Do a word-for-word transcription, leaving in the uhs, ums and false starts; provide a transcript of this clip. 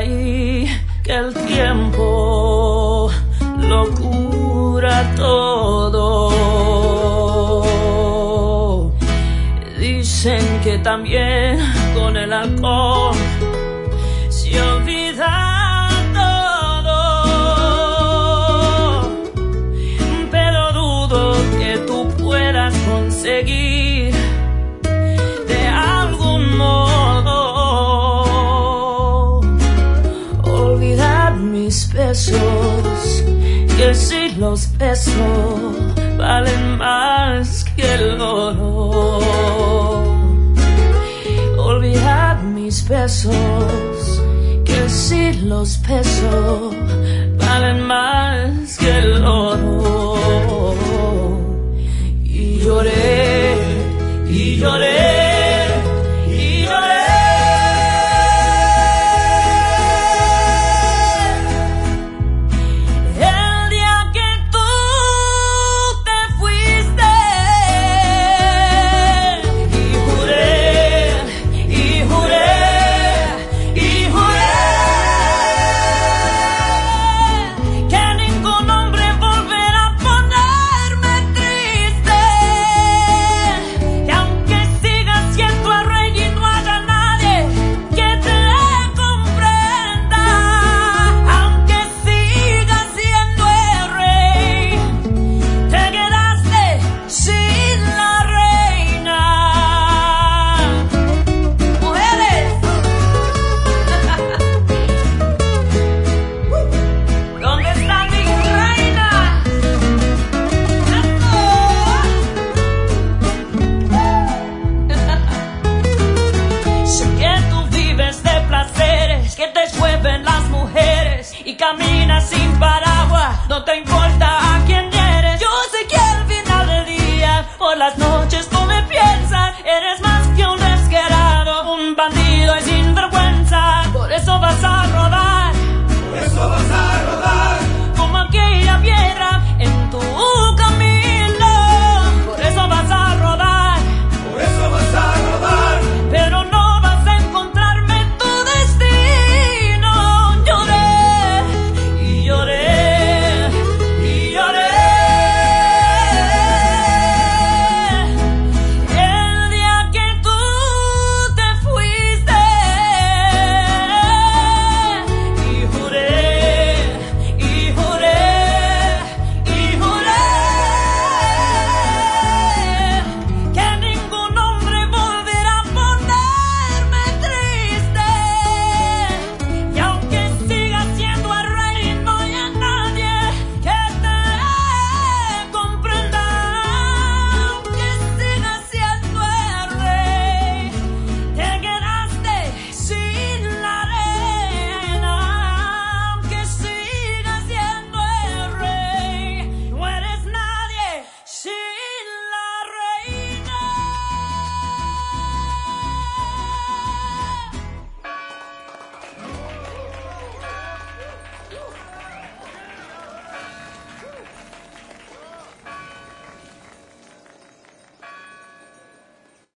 ahí que el tiempo lo cura todo. Dicen que también con el alcohol se olvida todo, pero dudo que tú puedas conseguir de algún modo olvidar mis besos, que si los besos valen más que el oro. Olvidar mis besos, que si los besos valen más que el oro. Y lloré, y lloré, y lloré. El día que tú te fuiste, y juré, y juré, y juré que ningún hombre volverá a ponerme triste, que aunque sigas siendo el rey y no haya nadie que te comprenda, aunque sigas siendo el rey, te quedaste sin la reina. Mujeres, ¿dónde están mis reinas? Sé que tú vives de placeres, que te llueven las mujeres y caminas sin paraguas, no te importa